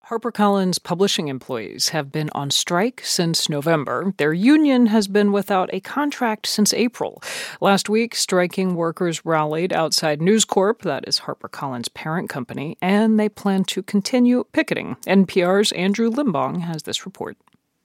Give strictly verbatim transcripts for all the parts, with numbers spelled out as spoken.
HarperCollins publishing employees have been on strike since November. Their union has been without a contract since April. Last week, striking workers rallied outside News Corp, that is HarperCollins' parent company, and they plan to continue picketing. N P R's Andrew Limbong has this report.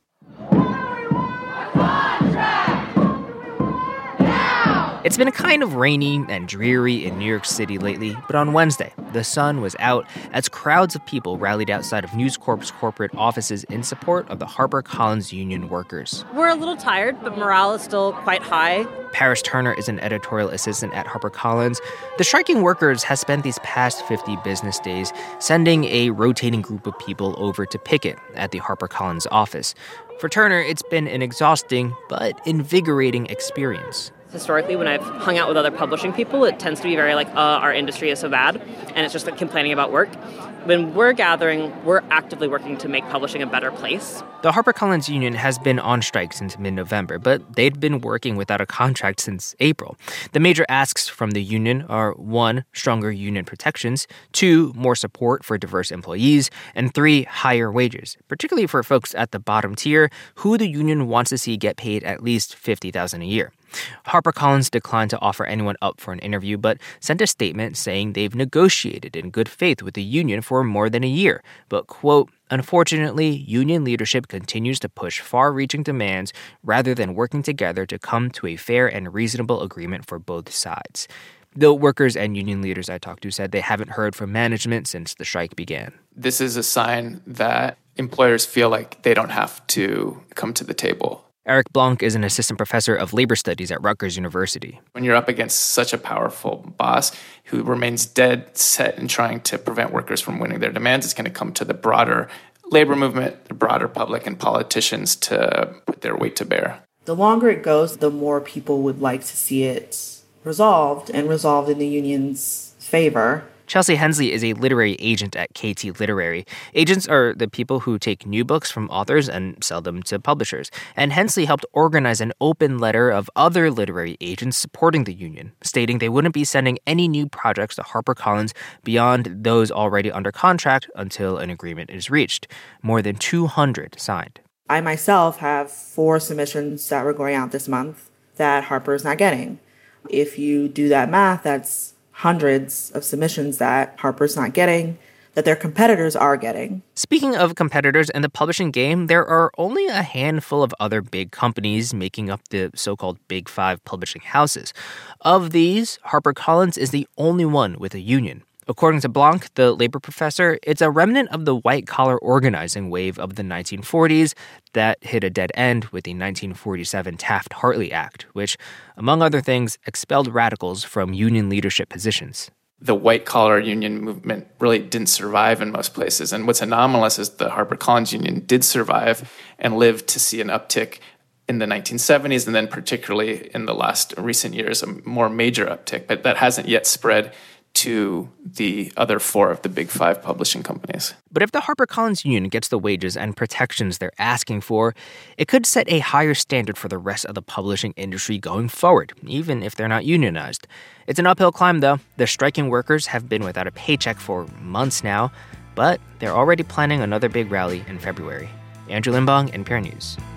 It's been kind of rainy and dreary in New York City lately, but on Wednesday, the sun was out as crowds of people rallied outside of News Corp's corporate offices in support of the HarperCollins union workers. We're a little tired, but morale is still quite high. Paris Turner is an editorial assistant at HarperCollins. The striking workers have spent these past fifty business days sending a rotating group of people over to picket at the HarperCollins office. For Turner, it's been an exhausting but invigorating experience. Historically, when I've hung out with other publishing people, it tends to be very like, uh, our industry is so bad, and it's just like complaining about work. When we're gathering, we're actively working to make publishing a better place. The HarperCollins union has been on strike since mid-November, but they'd been working without a contract since April. The major asks from the union are, one, stronger union protections, two, more support for diverse employees, and three, higher wages, particularly for folks at the bottom tier who the union wants to see get paid at least fifty thousand dollars a year. HarperCollins declined to offer anyone up for an interview, but sent a statement saying they've negotiated in good faith with the union for more than a year. But, quote, unfortunately, union leadership continues to push far-reaching demands rather than working together to come to a fair and reasonable agreement for both sides. The workers and union leaders I talked to said they haven't heard from management since the strike began. This is a sign that employers feel like they don't have to come to the table. Eric Blanc is an assistant professor of labor studies at Rutgers University. When you're up against such a powerful boss who remains dead set in trying to prevent workers from winning their demands, it's going to come to the broader labor movement, the broader public, and politicians to put their weight to bear. The longer it goes, the more people would like to see it resolved and resolved in the union's favor. Chelsea Hensley is a literary agent at K T Literary. Agents are the people who take new books from authors and sell them to publishers. And Hensley helped organize an open letter of other literary agents supporting the union, stating they wouldn't be sending any new projects to HarperCollins beyond those already under contract until an agreement is reached. More than two hundred signed. I myself have four submissions that were going out this month that Harper is not getting. If you do that math, that's hundreds of submissions that Harper's not getting, that their competitors are getting. Speaking of competitors in the publishing game, there are only a handful of other big companies making up the so-called Big Five publishing houses. Of these, HarperCollins is the only one with a union. According to Blanc, the labor professor, it's a remnant of the white-collar organizing wave of the nineteen forties that hit a dead end with the nineteen forty-seven Taft-Hartley Act, which, among other things, expelled radicals from union leadership positions. The white-collar union movement really didn't survive in most places. And what's anomalous is the HarperCollins union did survive and lived to see an uptick in the nineteen seventies, and then particularly in the last recent years, a more major uptick. But that hasn't yet spread to the other four of the big five publishing companies. But if the HarperCollins union gets the wages and protections they're asking for, it could set a higher standard for the rest of the publishing industry going forward, even if they're not unionized. It's an uphill climb, though. The striking workers have been without a paycheck for months now, but they're already planning another big rally in February. Andrew Limbong, N P R News.